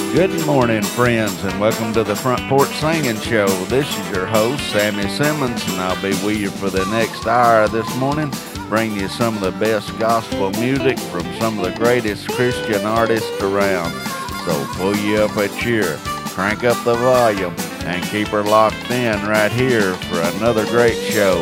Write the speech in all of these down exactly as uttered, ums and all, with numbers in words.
Good morning, friends, and welcome to the Front Porch Singing Show. This is your host, Sammy Simmons, and I'll be with you for the next hour this morning, bring you some of the best gospel music from some of the greatest Christian artists around. So pull you up a chair, crank up the volume, and keep her locked in right here for another great show.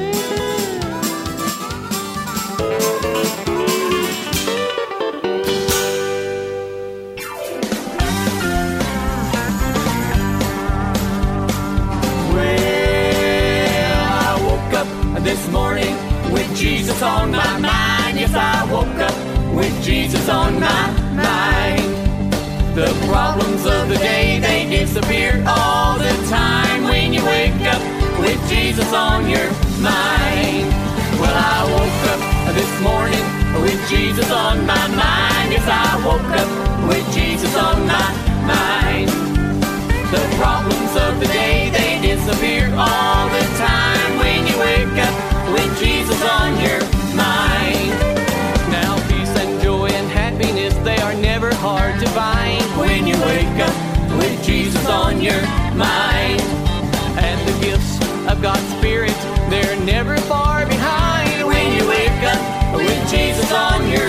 This morning with Jesus on my mind. Yes, I woke up with Jesus on my mind. The problems of the day, they disappear all the time when you wake up with Jesus on your mind. Well, I woke up this morning with Jesus on my mind. Yes, I woke up with Jesus on my mind. The problems of the day, they disappear all the time when you wake up with Jesus on your mind. Now peace and joy and happiness, they are never hard to find when you wake up with Jesus on your mind. And the gifts of God's Spirit, they're never far behind when you wake up with Jesus on your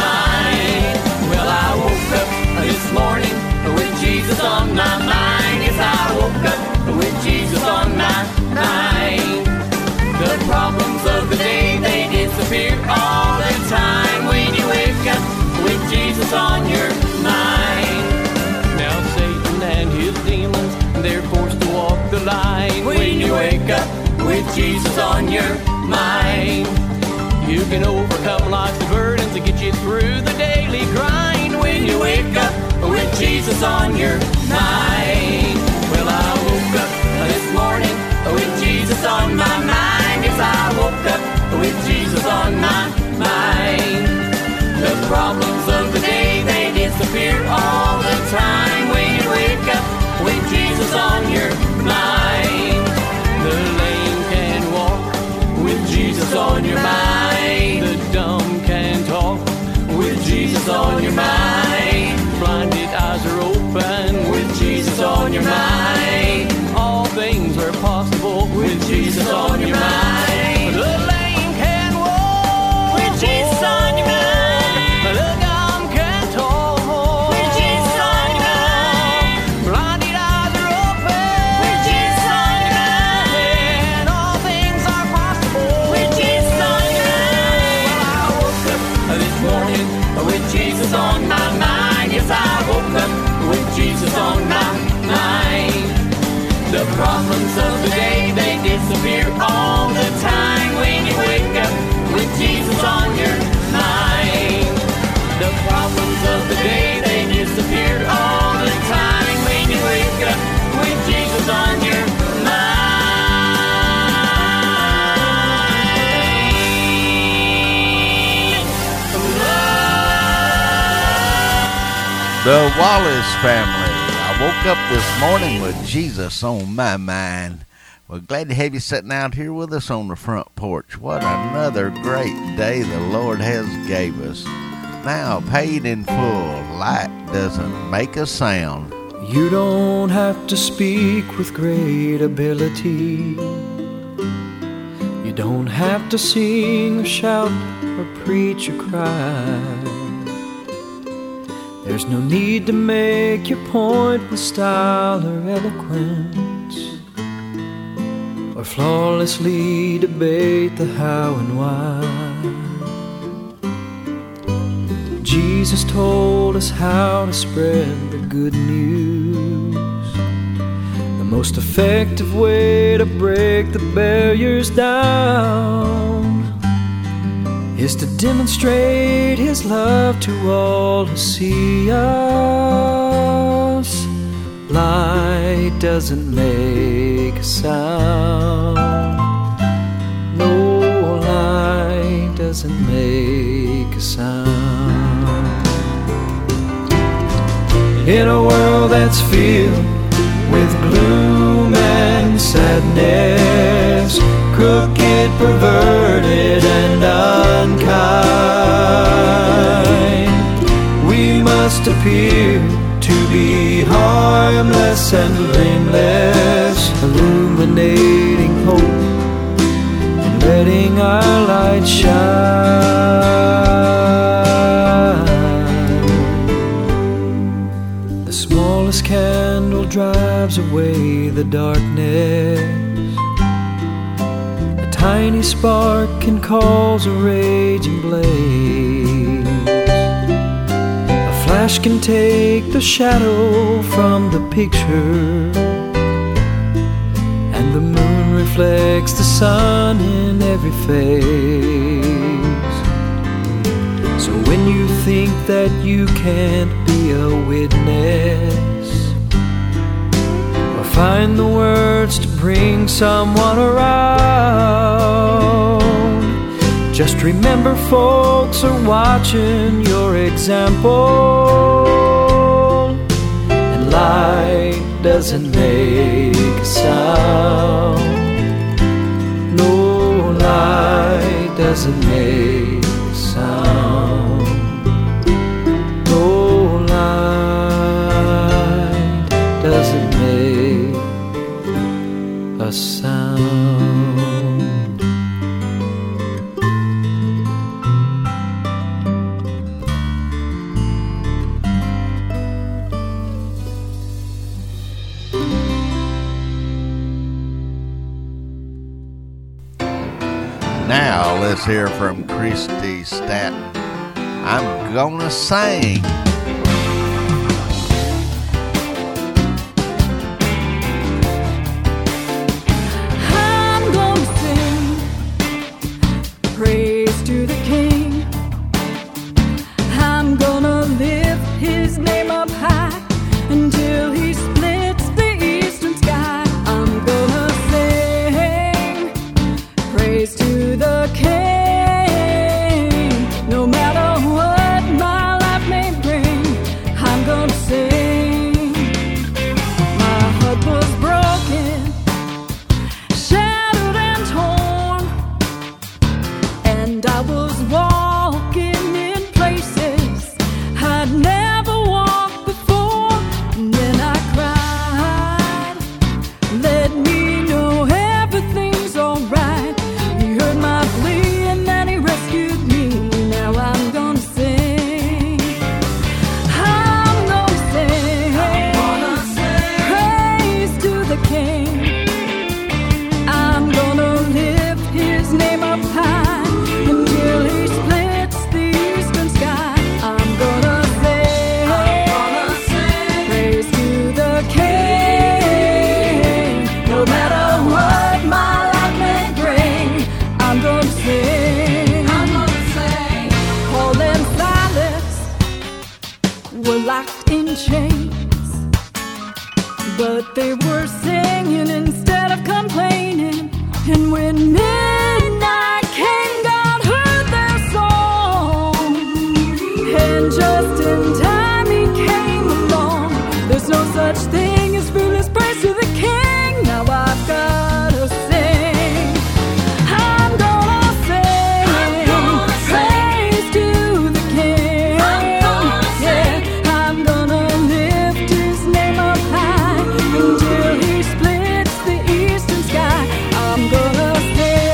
mind. Well, I woke up this morning with Jesus on my mind. Yes, I woke up with Jesus on my mind. The problems of the day, they disappear all the time when you wake up with Jesus on your mind. Now Satan and his demons, they're forced to walk the line when you wake up with Jesus on your mind. You can overcome life's burdens to get you through the daily grind when you wake up with Jesus on your mind. Well, I woke up this morning with Jesus on my mind. Yes, I woke up with Jesus on my mind. The problems of the day, they disappear all the time when you wake up with Jesus on your mind. The lame can walk with Jesus on your mind. The dumb can talk with Jesus on your mind. Blinded eyes are open with Jesus on your mind. All things are possible with Jesus on your mind. The lame can walk with Jesus on your mind. The dumb can talk with Jesus on your mind. Blinded eyes are open with Jesus on your mind. All things are possible with Jesus on your mind. Well, I woke up this morning with Jesus on my mind. Yes, I woke up with Jesus on my mind. The problems of the day, they disappear all the time when you wake up with Jesus on your mind. The problems of the day, they disappear all the time when you wake up with Jesus on your mind. The Wallace family. I woke up this morning with Jesus on my mind. We're glad to have you sitting out here with us on the front porch. What another great day the Lord has gave us. Now paid in full, light doesn't make a sound. You don't have to speak with great ability. You don't have to sing or shout or preach or cry. There's no need to make your point with style or eloquence, or flawlessly debate the how and why. Jesus told us how to spread the good news. The most effective way to break the barriers down is to demonstrate His love to all who see us. Light doesn't make a sound. No, light doesn't make a sound. In a world that's filled with gloom and sadness, crooked, perverted, and unkind, we must appear to be harmless and blameless, illuminating hope and letting our light shine. The smallest candle drives away the darkness. A tiny spark can cause a raging blaze. A flash can take the shadow from the picture, and the moon reflects the sun in every face. So when you think that you can't be a witness, or find the words to bring someone around, just remember folks are watching your example, and light doesn't make a sound. No, light doesn't make a sound. No, light doesn't make a sound. Now let's hear from Christy Staton. I'm gonna sing. I'm gonna sing praise to the King. I'm gonna lift his name up high until he splits the eastern sky. I'm gonna sing praise to the King. No matter what my life may bring, I'm gonna sing. My heart was broken, shattered and torn, and I was walking in places I'd never walked before. And then I cried, let me know everything's alright. He heard my plea and then he rescued me. Now I'm gonna sing. I'm gonna sing, praise to the King. I'm gonna lift his name up high until he splits the eastern sky. I'm gonna sing, praise to the King. No matter what my life may bring, I'm gonna sing. I'm gonna sing. Paul and Silas were locked in chains, but they were singing instead of complaining. And when midnight came, God heard their song, and just in time he came along. There's no such thing as fruitless praise to the King. Now I've gotta sing. I'm gonna sing, praise to the King. Yeah, I'm gonna lift his name up high until he splits the eastern sky. I'm gonna sing.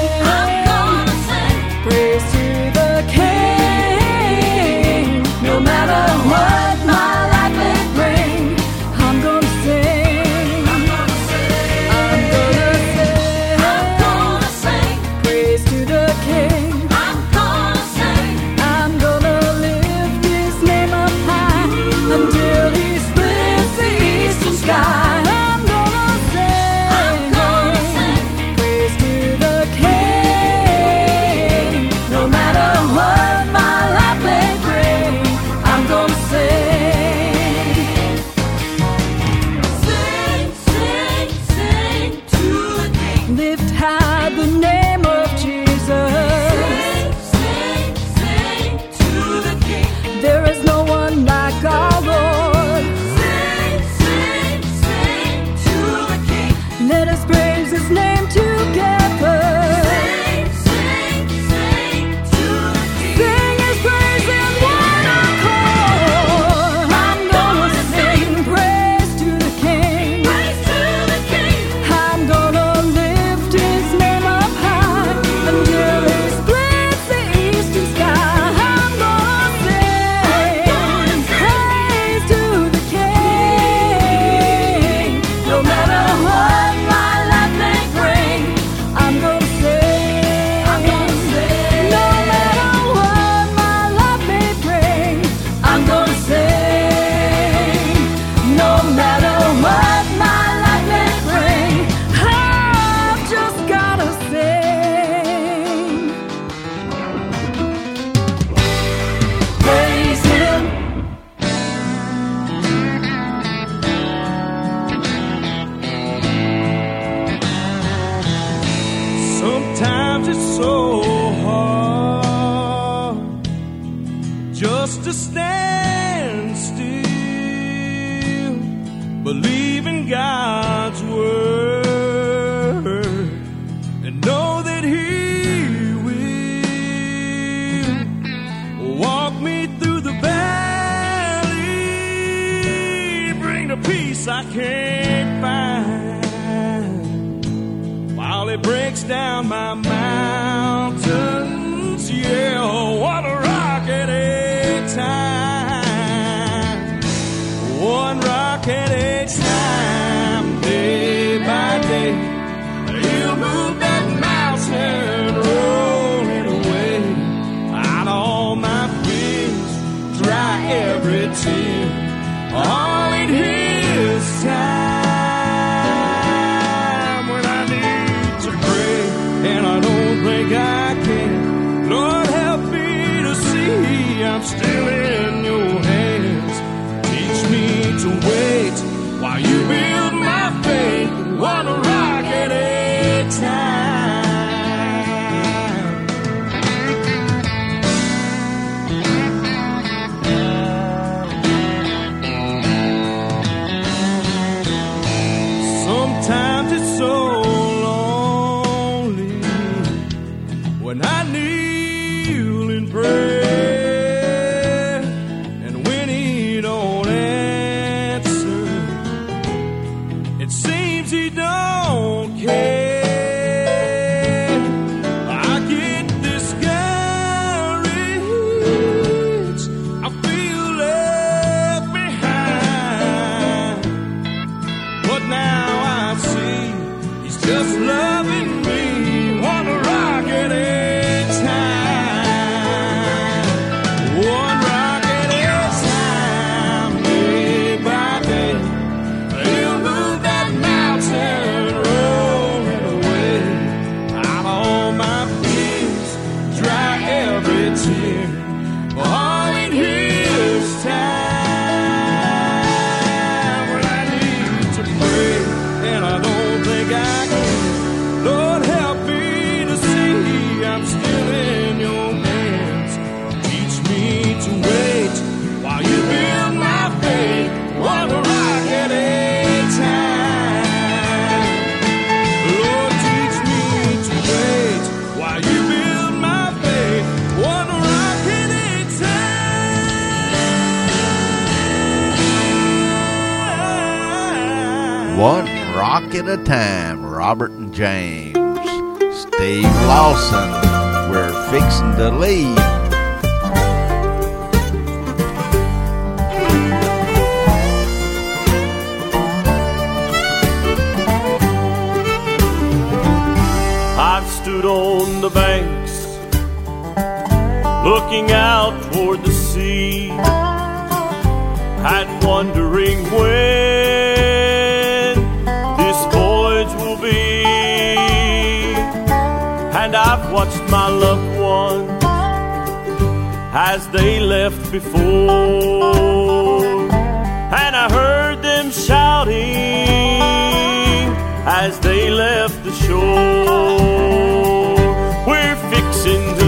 peace I can't find, while it breaks down my mountains. Yeah, what a rock at a time, one rock at a time, day by day. You move that mountain, rolling away, out all my fears, dry every tear, all in His time. When I need to pray and I don't think I can, Lord, help me to see I'm still in your hands. Teach me to wait while you build my faith, one rock at a time. Sometimes it's so lonely when I kneel and pray, and when He don't answer, it seems He don't care. I get discouraged, I feel left behind, but now I see He's just loving me, one rock at a time, one rock at a time, day by day. He'll move that mountain, rolling away, out all my fears, dry every tear, all in His time. When I need to pray and I don't think I can, Lord, help me to see I'm still in your hands. Teach me to wait while you build my faith, one rock at a time. Lord, teach me to wait while you build my faith, one rock at a time. One rock at a time, Robert and James. Steve Lawson, we're fixing to leave. I've stood on the banks, looking out toward the sea, and wondering when this voyage will be. And I've watched my loved ones as they left before, and I heard them shouting as they left the shore. We're fixing to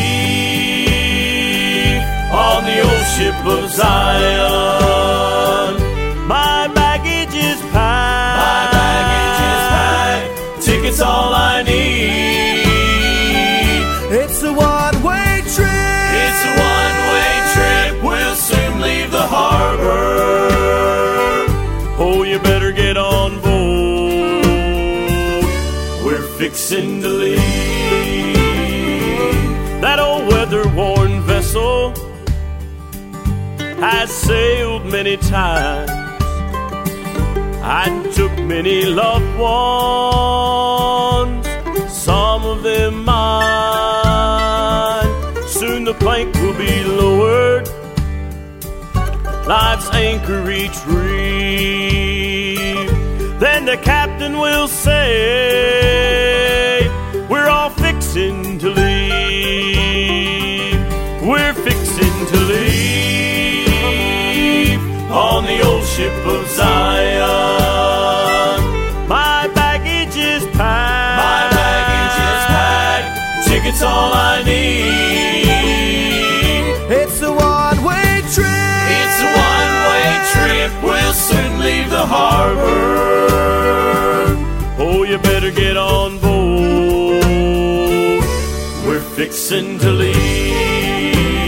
leave on the old ship of Zion. My baggage is packed, my baggage is packed, tickets all I need. It's a one-way trip, it's a one-way trip, we'll soon leave the harbor. Oh, you better get on board, we're fixing to leave. That old weather-worn vessel has sailed many times and took many loved ones, some of them mine. Soon the plank will be lowered, life's anchor retrieved. Then the captain will say, we're all fixing to leave. We're fixing to leave on the old ship of Zion. My baggage is packed, my baggage is packed, tickets all I need. It's a one-way trip, it's a one-way trip, we'll soon leave the harbor. Oh, you better get on board, we're fixing to leave.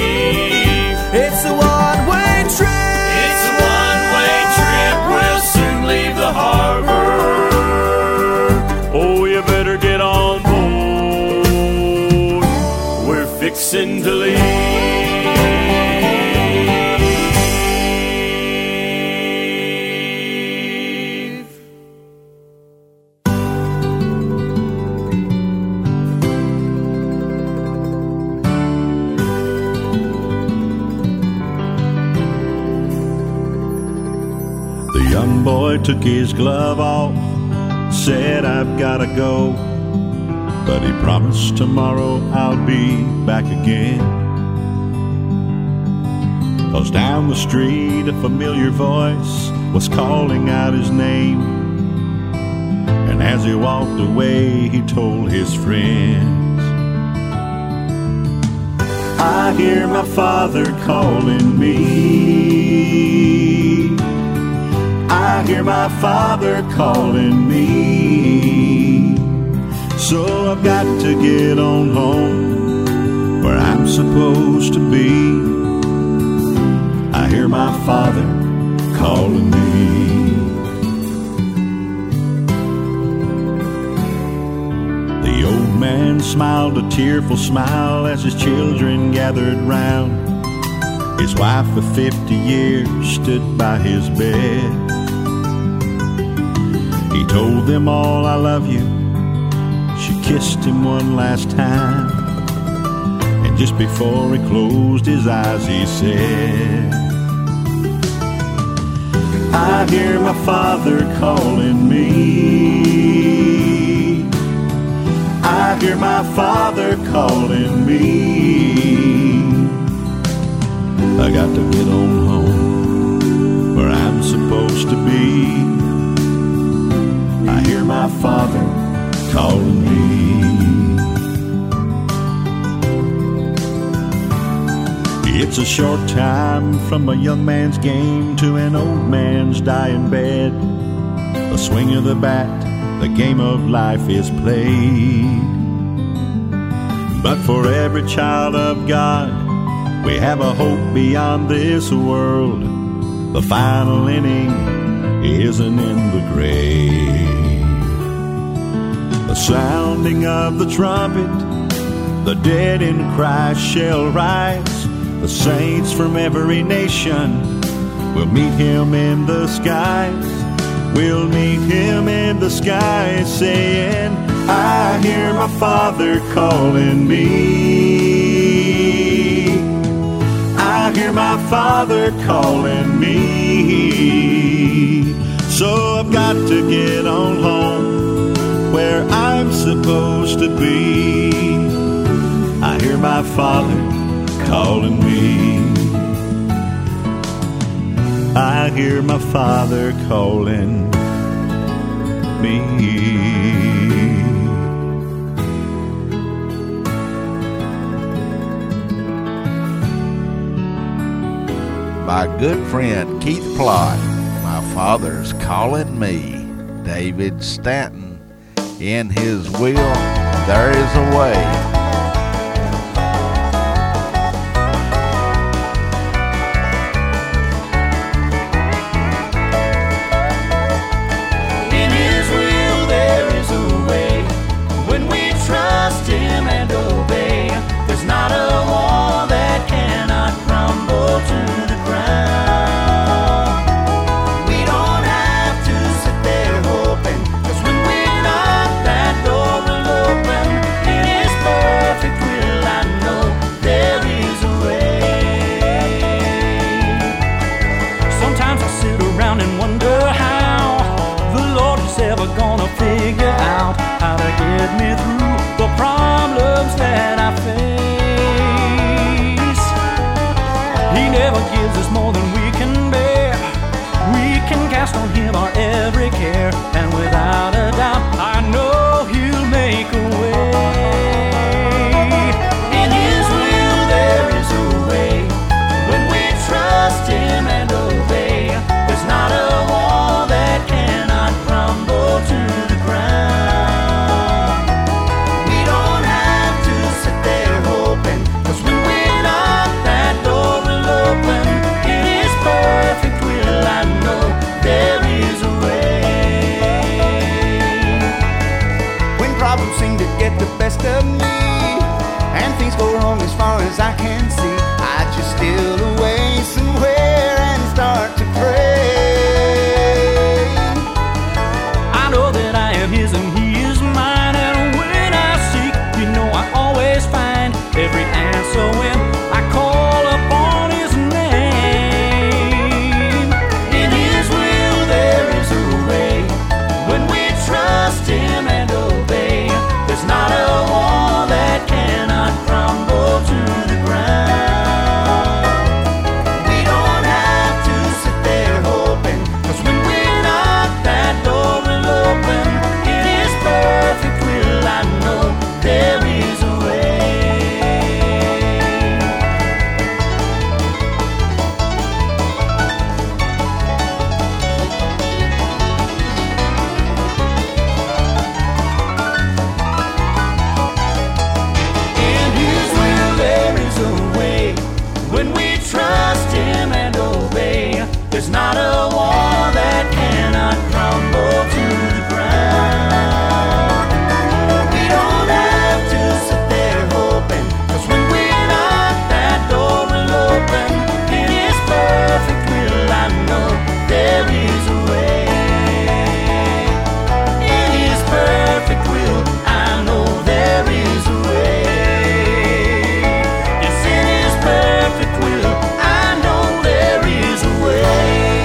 It's a one-way trip, it's a one-way trip, we'll soon reason to leave. The young boy took his glove off, said, "I've gotta go," but he promised tomorrow I'll be back again. 'Cause down the street a familiar voice was calling out his name, and as he walked away he told his friends, "I hear my Father calling me. I hear my Father calling me. So I've got to get on home where I'm supposed to be. I hear my Father calling me." The old man smiled a tearful smile as his children gathered round. His wife of fifty years stood by his bed. He told them all, "I love you." She kissed him one last time, and just before he closed his eyes he said, "I hear my Father calling me. I hear my Father calling me. I got to get on home where I'm supposed to be. I hear my Father calling me." It's a short time from a young man's game to an old man's dying bed. The swing of the bat, the game of life is played. But for every child of God, we have a hope beyond this world. The final inning isn't in the grave. The sounding of the trumpet, the dead in Christ shall rise. The saints from every nation will meet him in the skies. We'll meet him in the skies saying, "I hear my Father calling me. I hear my Father calling me. So I've got to get on home where I'm supposed to be. I hear my Father calling me. I hear my Father calling me." My good friend Keith Plott, "My Father's Calling Me." David Stanton, "In His Will There Is a Way." In His will there is a way. When we trust Him and obey, there's not a wall that cannot crumble to the ground. We don't have to sit there hoping, 'cause when we knock, that door will open. In His perfect will I know there is a way. Sometimes I sit around and wonder how the Lord is ever gonna figure out how to get me through the problems that I face. He never gives us more than we can bear. We can cast on Him our every care, and without a doubt I know He'll make a way. In His will there is a way. When we trust Him and obey, there's not a wall that cannot crumble to the ground. We don't have to sit there hoping, 'cause when we knock, that door will open. In His perfect will I know there is There's not a wall that cannot crumble to the ground. We don't have to sit there hoping, 'cause when we knock, that door will open. In His perfect will, I know there is a way. In His perfect will, I know there is a way. Yes, in His perfect will, I know there is a way.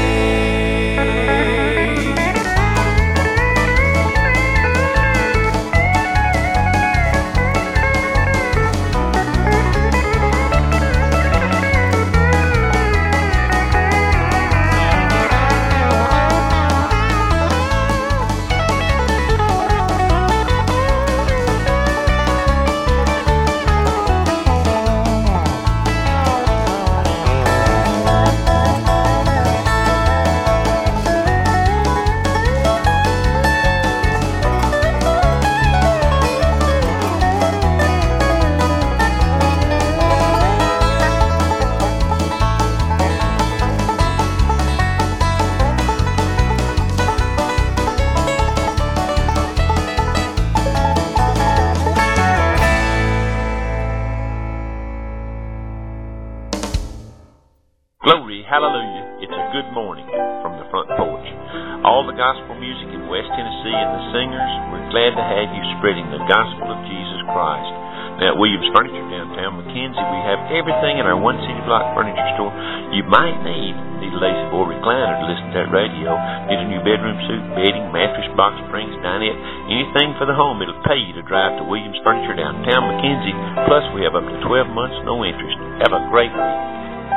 Glory, hallelujah, it's a good morning from the front porch. All the gospel music in West Tennessee and the singers, we're glad to have you spreading the gospel of Jesus Christ. Now at Williams Furniture downtown McKenzie, we have everything in our one city block furniture store you might need. Need a lazy boy recliner to listen to that radio, need a new bedroom suite, bedding, mattress, box springs, dinette, anything for the home. It'll pay you to drive to Williams Furniture downtown McKenzie. Plus we have up to twelve months, no interest. Have a great week.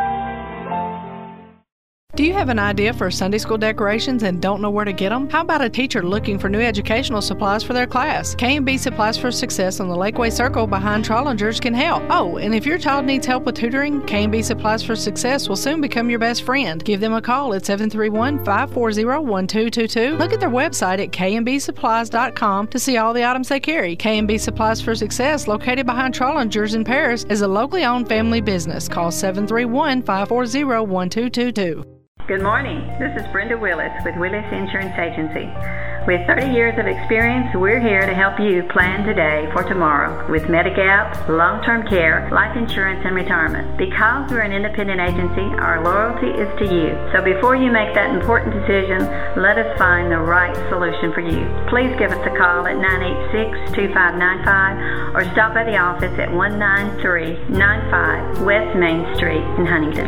Do you have an idea for Sunday school decorations and don't know where to get them? How about a teacher looking for new educational supplies for their class? K and B Supplies for Success on the Lakeway Circle behind Trollinger's can help. Oh, and if your child needs help with tutoring, K and B Supplies for Success will soon become your best friend. Give them a call at seven three one, five four zero, one two two two. Look at their website at k and b supplies dot com to see all the items they carry. K and B Supplies for Success, located behind Trollinger's in Paris, is a locally owned family business. Call seven three one, five four zero, one two two two. Good morning. This is Brenda Willis with Willis Insurance Agency. With thirty years of experience, we're here to help you plan today for tomorrow with Medigap, long-term care, life insurance, and retirement. Because we're an independent agency, our loyalty is to you. So before you make that important decision, let us find the right solution for you. Please give us a call at nine eight six, two five nine five or stop by the office at one nine three nine five West Main Street in Huntington.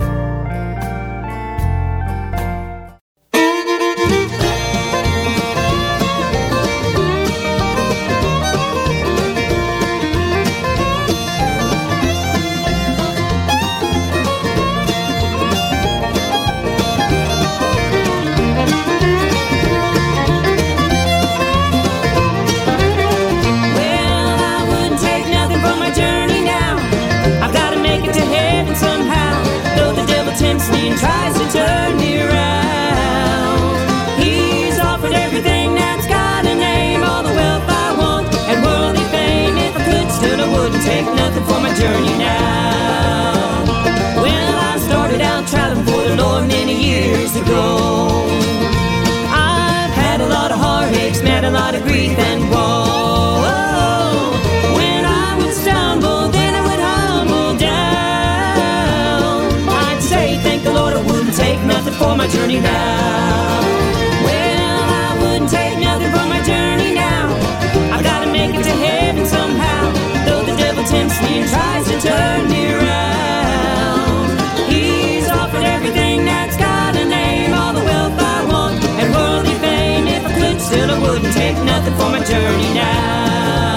Tries to turn me around. He's offered everything that's got a name, all the wealth I want and worldly fame. If I could, still I wouldn't take nothing for my journey now. Well, I started out traveling for the Lord many years ago. I've had a lot of heartaches, met a lot of grief and woe. When I would stumble, then I would humble down. I'd say thank the Lord, I wouldn't take nothing for my journey now. Well, I wouldn't take nothing for my journey now. I've got to make it to heaven somehow. Though the devil tempts me and tries to turn me around, he's offered everything that's got a name, all the wealth I want and worldly fame. If I could, still I wouldn't take nothing for my journey now.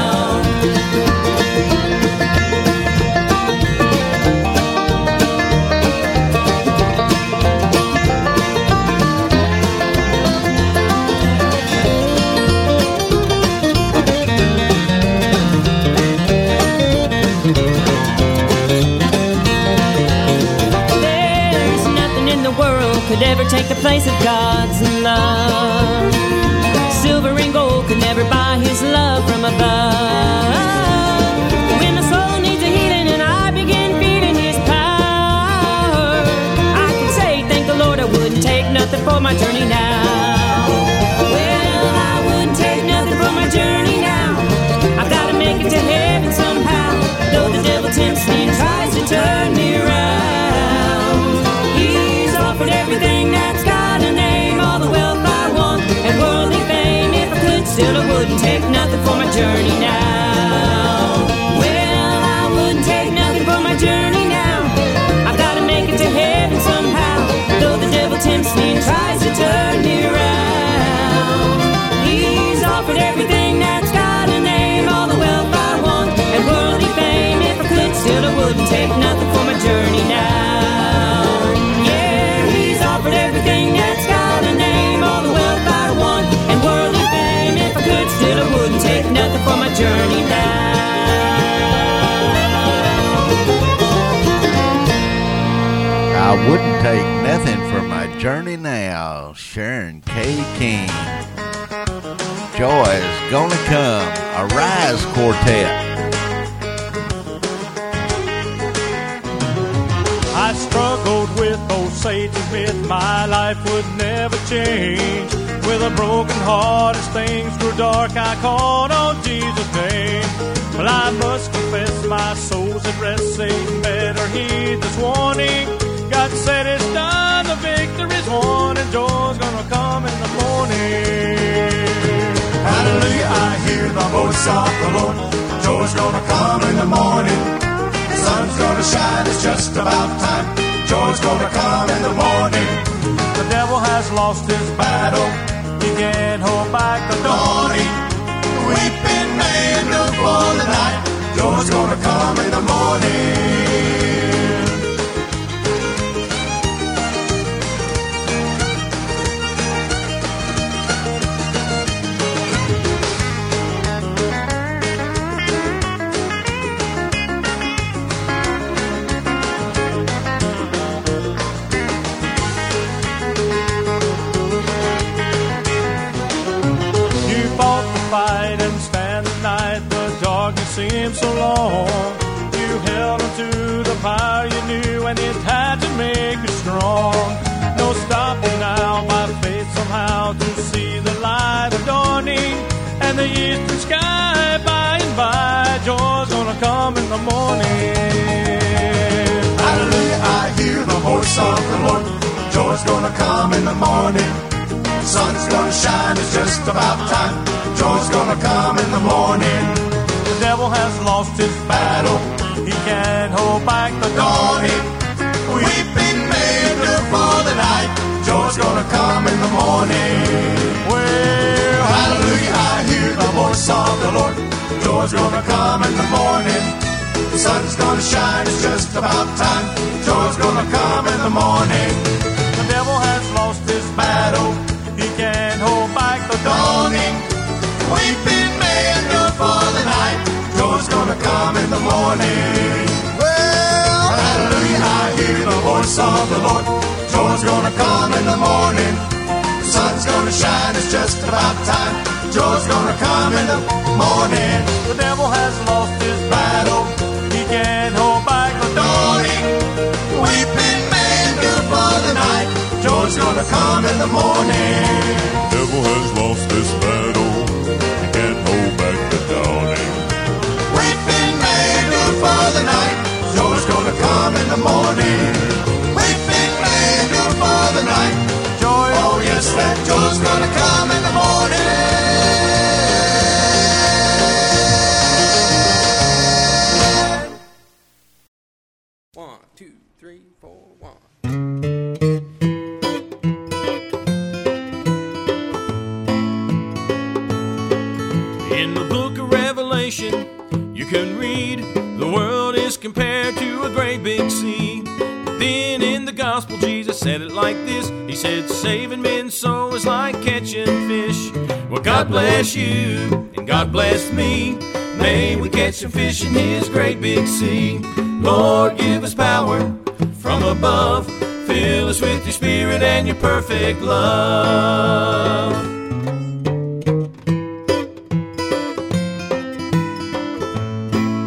Could ever take the place of God's love. Silver and gold could never buy His love from above. When the soul needs a healing and I begin feeling His power, I can say thank the Lord, I would nothing for my journey now. Well, I wouldn't take nothing for my journey now. I've got to make it to heaven somehow, though the devil tempts me and tries to turn me around. He's offered everything that's got a name, all the wealth I want and worldly fame. If I could, still I wouldn't take nothing for my journey now. Well, I wouldn't take nothing for my journey now. I've got to make it to heaven somehow, though the devil tempts me and tries to turn me around. He's offered everything that's got a name, all the wealth I want and worldly fame. If I could, still I wouldn't take nothing for my journey now. Yeah, he's offered everything that's got a name, all the wealth I want and worldly fame. If I could, still I wouldn't take nothing for my journey now. I wouldn't take nothing for my journey now. Sharon K. King. Joy is gonna come. A Rise Quartet. I struggled with old Satan's myth, my life would never change. With a broken heart as things grew dark, I called on Jesus' name. Well, I must confess my soul's at rest, Satan better heed this warning. God said it's done, the victory's won, and joy's gonna come in the morning. Hallelujah, I hear the voice of the Lord. Joy's gonna come in the morning. The sun's gonna shine, it's just about time. Joy's gonna come in the morning. The devil has lost his battle, he can't hold back the dawning. Weeping may endure for the night. Joy's gonna come in the morning. Fight and stand the night, the darkness seemed so long. You held on to the power you knew, and it had to make you strong. No stopping now, by faith somehow to see the light of dawning, and the eastern sky by and by. Joy's gonna come in the morning. Hallelujah, I hear the voice of the Lord. Joy's gonna come in the morning. The sun's gonna shine, it's just about time. Joy's gonna come in the morning. The devil has lost his battle, he can't hold back the dawning. Weeping may endure for the night. Joy's gonna come in the morning. Well, hallelujah, I hear the voice of the Lord. Joy's gonna come in the morning. The sun's gonna shine, it's just about time. Joy's gonna come in the morning. The devil has lost his battle, he can't hold back the dawning. Weeping may endure for the night. Joy's gonna come in the morning. Well, hallelujah, I hear the voice of the Lord. Joy's gonna come in the morning. The sun's gonna shine, it's just about time. Joy's gonna come in the morning. The devil has lost his battle, he can't hold back the dawning. Weeping may endure for the night. Joy's gonna come in the morning. The devil has lost this battle, he can't hold back the dawning. Weeping may endure for the night. Joy's gonna come in the morning. Weeping may endure for the night. Joy, oh yes, that joy's gonna come in the morning. One, two, three, four, one. In the book of Revelation, you can read the world is compared to a great big sea. But then in the gospel, Jesus said it like this. He said, saving men's soul is like catching fish. Well, God bless you, and God bless me. May we catch some fish in his great big sea. Lord, give us power from above. Fill us with your spirit and your perfect love.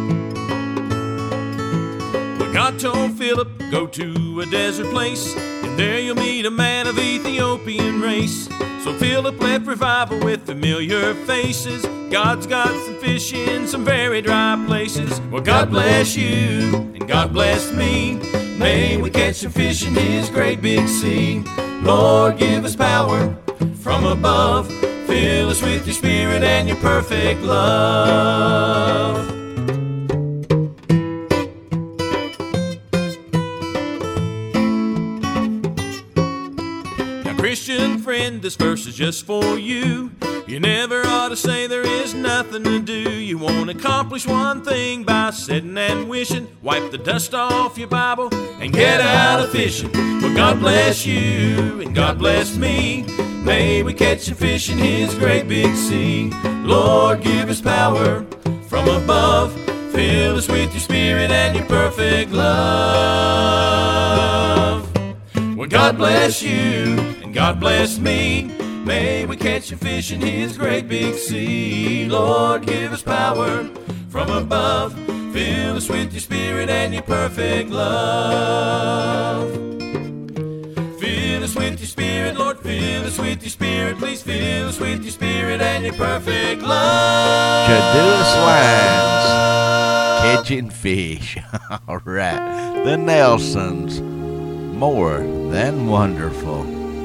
God told Philip, go to a desert place. In There you'll meet a man of Ethiopian race. So Philip left revival with familiar faces. God's got some fish in some very dry places. Well, God bless you, and God bless me. May we catch some fish in His great big sea. Lord, give us power from above. Fill us with your Spirit and your perfect love. Christian friend, this verse is just for you. You never ought to say there is nothing to do. You won't accomplish one thing by sitting and wishing. Wipe the dust off your Bible and get out of fishing. Well, God bless you and God bless me. May we catch some fish in His great big sea. Lord, give us power from above. Fill us with your Spirit and your perfect love. Well, God bless you and God bless me. May we catch some fish in His great big sea. Lord, give us power from above. Fill us with your Spirit and your perfect love. Fill us with your Spirit, Lord, fill us with your Spirit. Please fill us with your Spirit and your perfect love. Caduce Lines, catching fish. All right. The Nelsons, more than wonderful.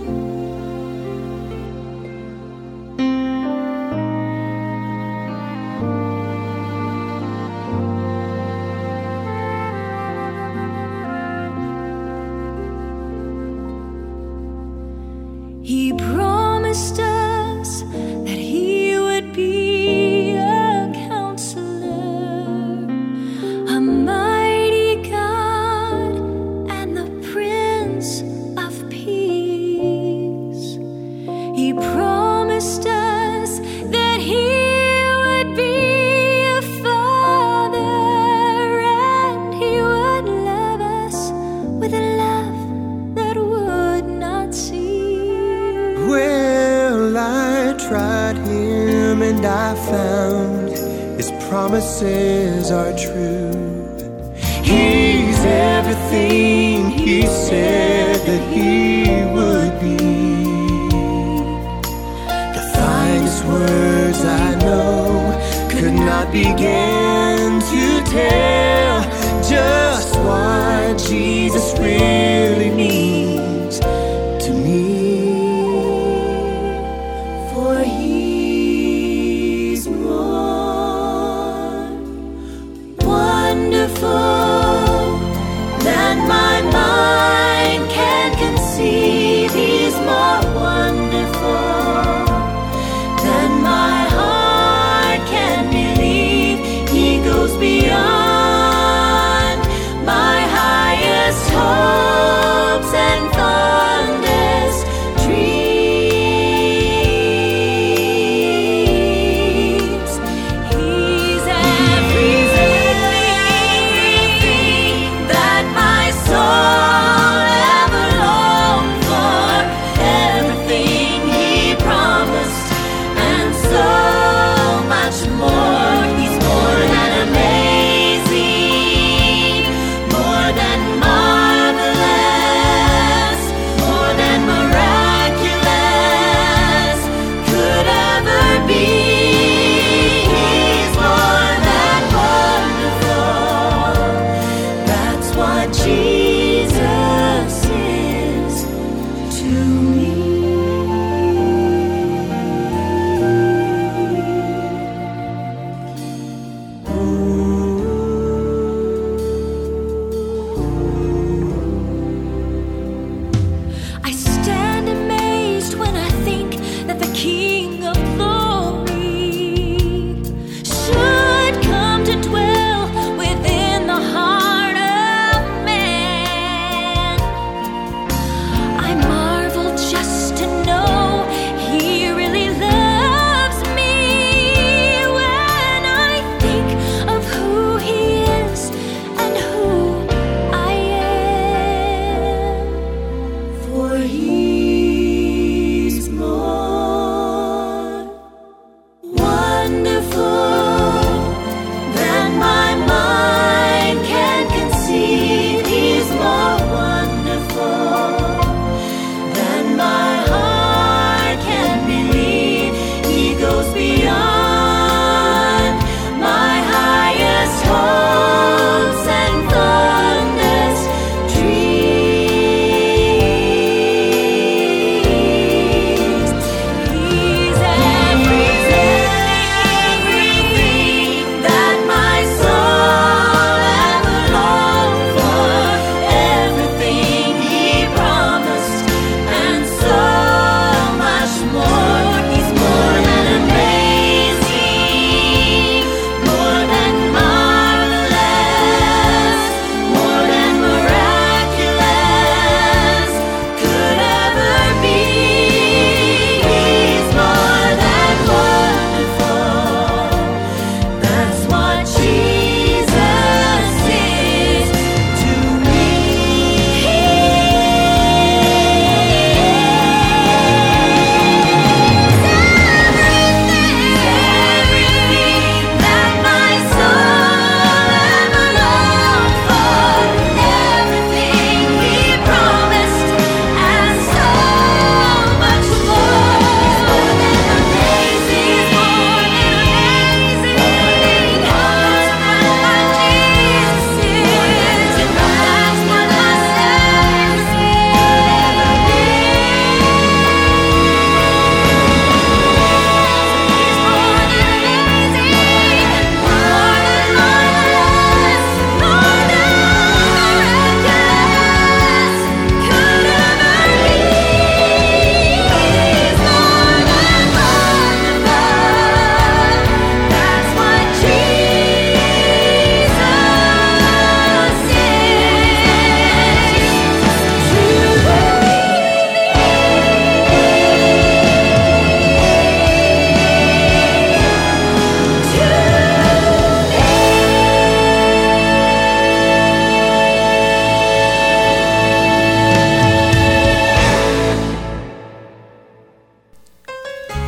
He promised us that He would be a counselor, a mighty God, and the Prince of Peace. He promised us that He would be a Father, and He would love us with a love that would not cease. Well, I tried Him and I found His promises are true. He's everything He said that He would be. The finest words I know could not begin to tell just what Jesus really means to me. For He's more wonderful than my mind can conceive. He's more wonderful than my heart can believe. He goes beyond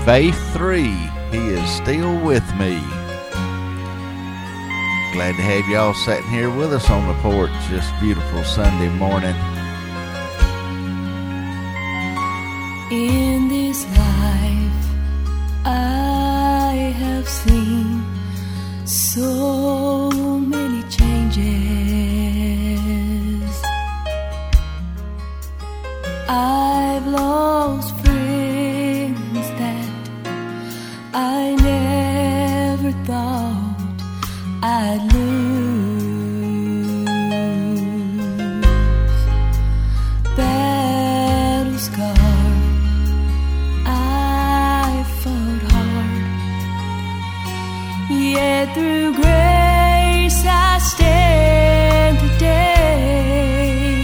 Faith three, He is still with me. Glad to have y'all sitting here with us on the porch this beautiful Sunday morning. In this life I have seen so many changes. I've lost friends that I never thought I'd lose. Battle scarred, I fought hard, yet through grace I stand today.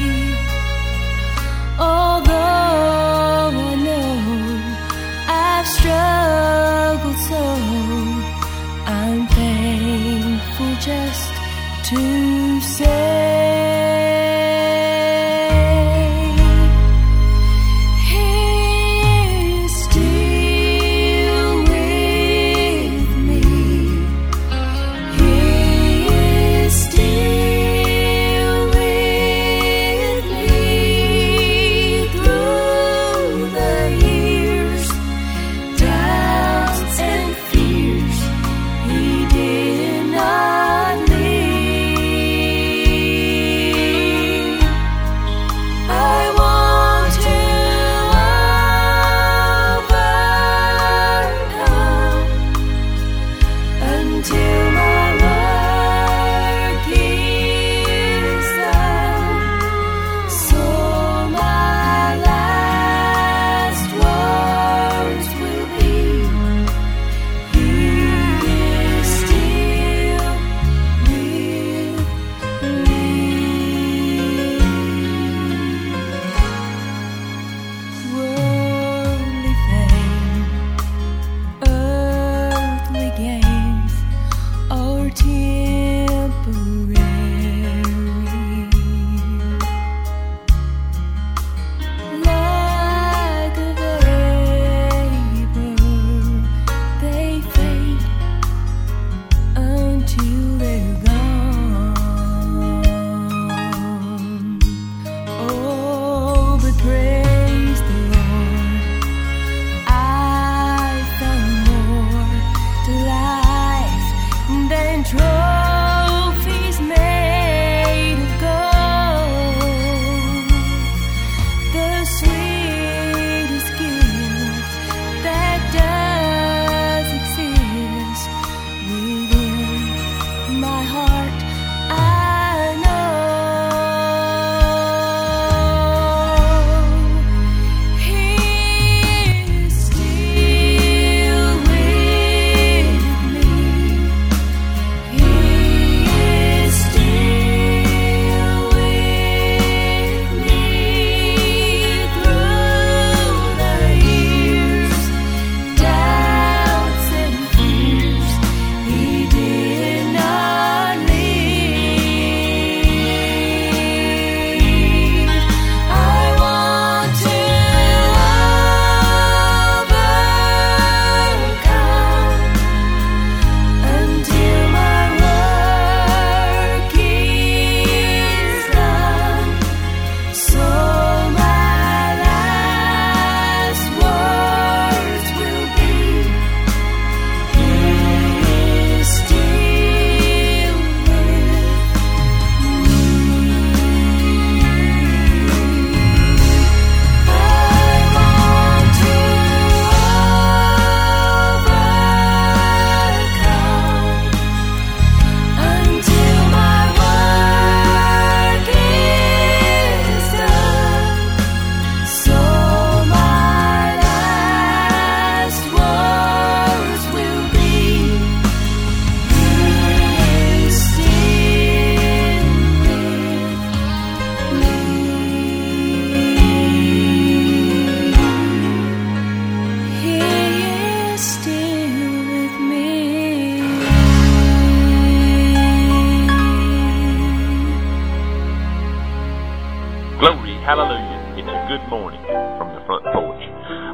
Although I know I've struggled so, I'm thankful just to say He is still with me.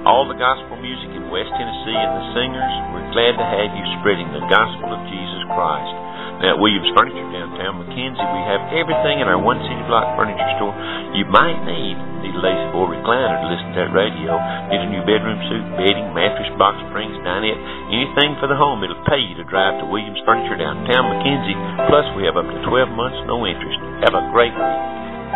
all the gospel music in West Tennessee and the singers, we're glad to have you spreading the gospel of Jesus Christ. Now at Williams Furniture downtown McKenzie, we have everything in our one city block furniture store you might need. Need a lazy boy recliner to listen to that radio, need a new bedroom suite, bedding, mattress, box springs, dinette, anything for the home. It'll pay you to drive to Williams Furniture downtown McKenzie. Plus we have up to twelve months, no interest. Have a great week.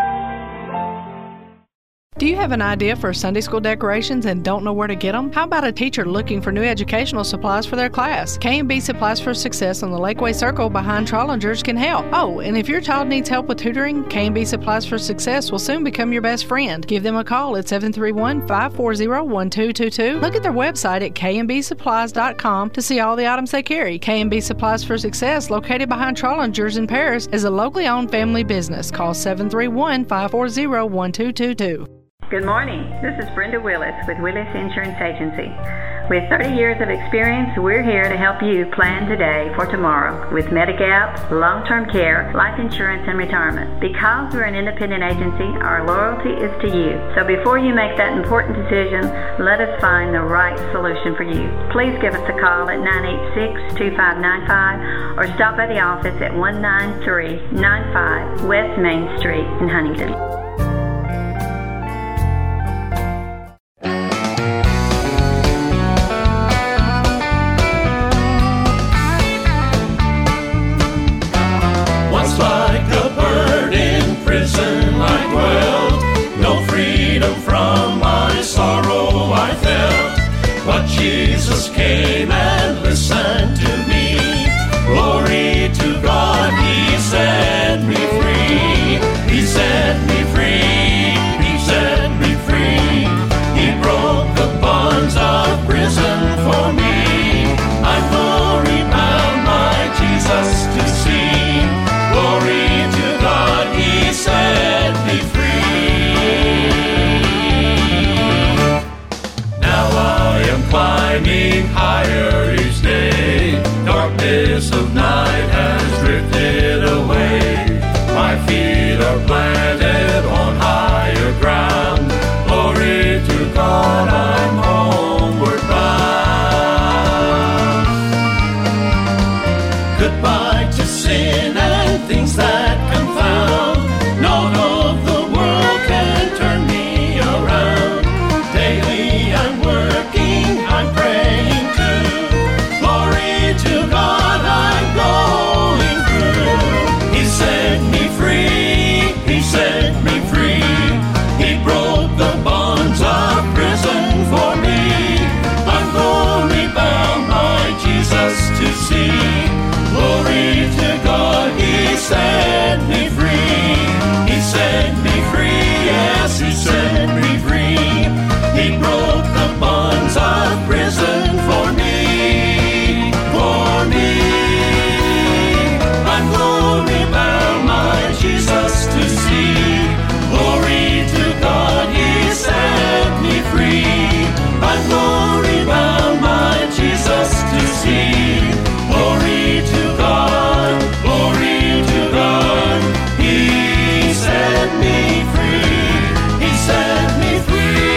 Do you have an idea for Sunday school decorations and don't know where to get them? How about a teacher looking for new educational supplies for their class? K and B Supplies for Success on the Lakeway Circle behind Trollinger's can help. Oh, and if your child needs help with tutoring, K and B Supplies for Success will soon become your best friend. Give them a call at seven three one, five four zero, one two two two. Look at their website at k and b supplies dot com to see all the items they carry. K and B Supplies for Success, located behind Trollinger's in Paris, is a locally owned family business. Call seven three one, five four zero, one two two two. Good morning. This is Brenda Willis with Willis Insurance Agency. With thirty years of experience, we're here to help you plan today for tomorrow with Medigap, long-term care, life insurance, and retirement. Because we're an independent agency, our loyalty is to you. So before you make that important decision, let us find the right solution for you. Please give us a call at nine eight six, two five nine five or stop by the office at one nine three nine five West Main Street in Huntington. Jesus came and listened to me. Glory to God, He set me free. He set me free. He set me free. He broke the bonds of prison for me. I'm glory bound, my Jesus to see. Glory to God, He set me free. Climbing higher each day, darkness of night has drifted away. My feet are planted on higher ground. Glory to God, I'm homeward bound. Goodbye to sin and things that confound. None of the world can turn me around. Daily I'm working, I'm praying too. Glory to God, I'm going through. He set me free, He set me free. He broke the bonds of prison for me. I'm glory bound, my Jesus to see. Glory to God, He set me free. He set me free, yes, He set me free. He broke the bonds of prison for me, for me. I'm glory bound, my Jesus to see. Glory to God, He set me free. I'm glory bound, my Jesus to see. Glory to God, glory to God. He set me free. He set me free.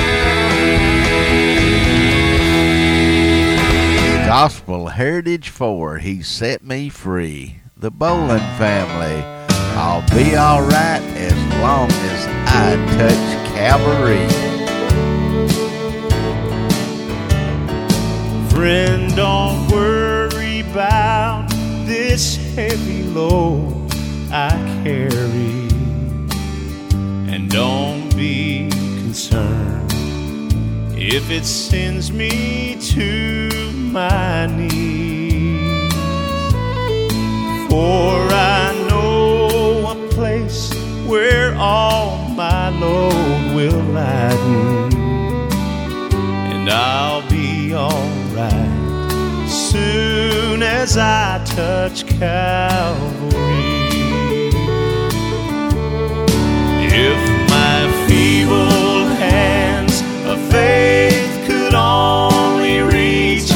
Gospel Heritage four, He set me free. The Bolin family, I'll be alright as long as I touch Calvary. Friend, don't worry about this heavy load I carry, and don't be concerned if it sends me to my knees. For I know a place where all my load will lighten, and I'll be alright soon as I touch Calvary. If my feeble hands of faith could only reach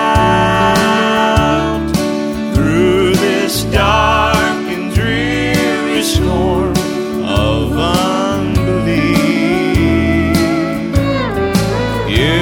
out through this dark and dreary storm of unbelief. Yeah.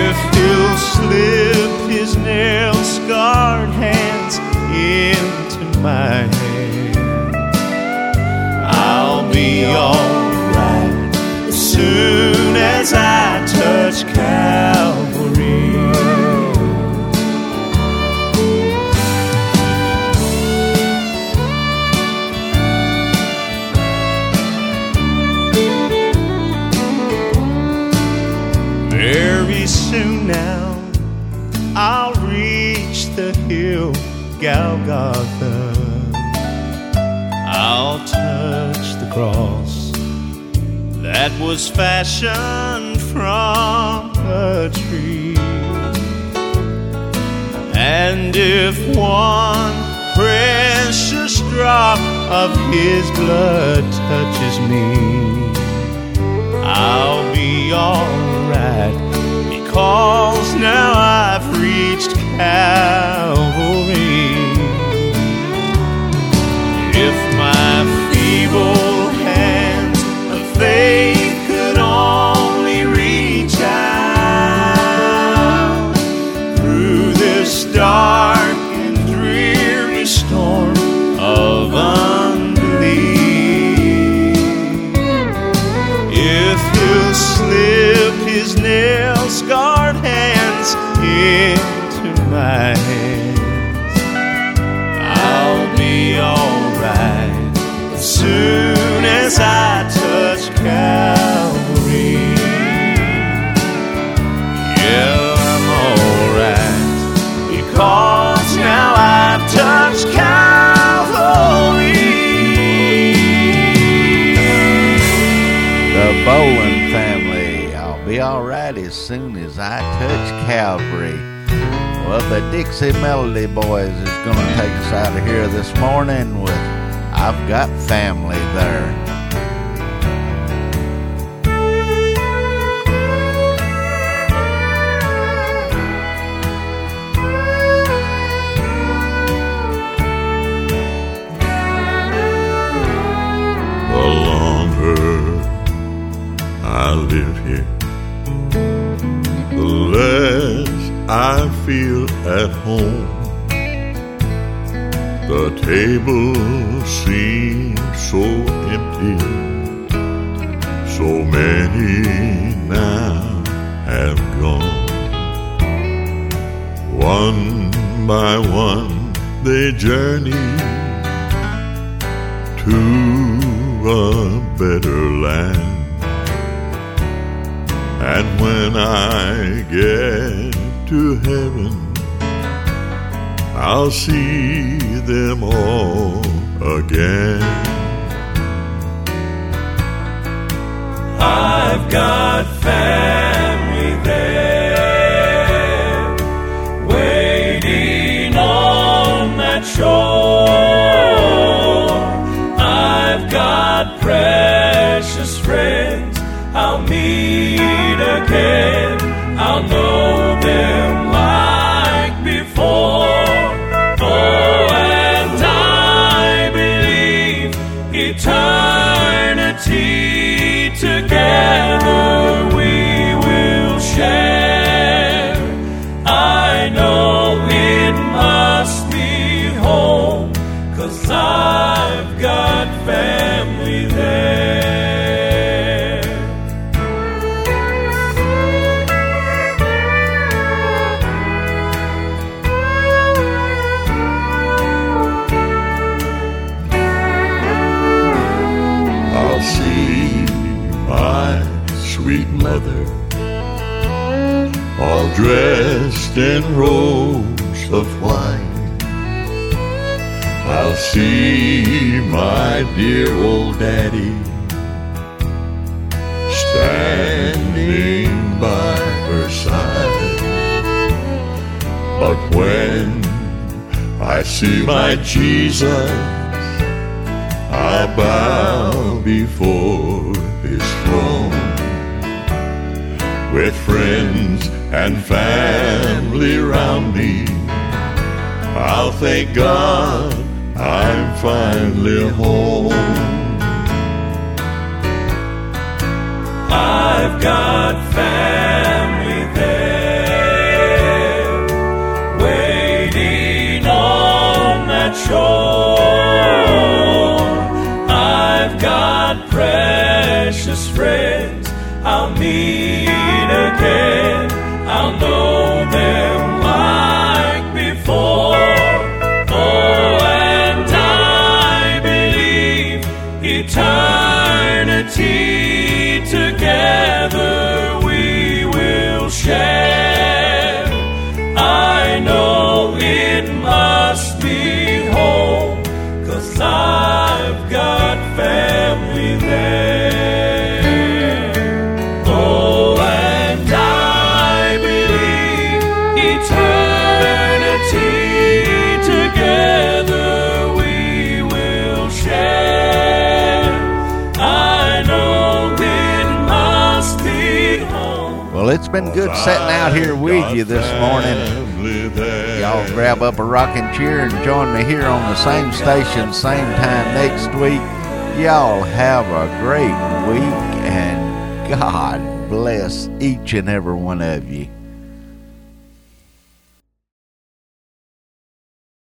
Very soon now I'll reach the hill Golgotha. I'll touch the cross that was fashioned from a tree. And if one precious drop of His blood touches me, I'll be alright, because now I've reached Calvary. If my feeble hands of faith could only reach out through this dark and dreary storm of unbelief, if He'll slip His nail-scarred hands into my hands, I'll be alright as soon as I touch Calvary. Yeah, I'm alright, because now I've touched Calvary. The Boland family, I'll be alright as soon as I touch Calvary. Well, the Dixie Melody Boys is going to take us out of here this morning with I've Got Family There. The longer I live here, the less I feel at home. The table seems so empty, so many now have gone. One by one they journey to a better land. And when I get to heaven, I'll see them all again. I've got family there, waiting on that shore. I've got precious friends I'll meet again. I'll know them like before. Oh, and I believe eternity together we will share. I know it must be home, 'cause I've got family there. Sweet mother, all dressed in robes of white. I'll see my dear old daddy standing by her side. But when I see my Jesus, I bow before His throne. With friends and family round me, I'll thank God I'm finally home. I've got family there, waiting on that shore. I've got precious friends I'll meet again. I'll know them like before. Oh, and I believe eternity together we will share. Well, it's been good sitting out here with you this morning. Y'all grab up a rocking chair and join me here on the same station, same time next week. Y'all have a great week, and God bless each and every one of you.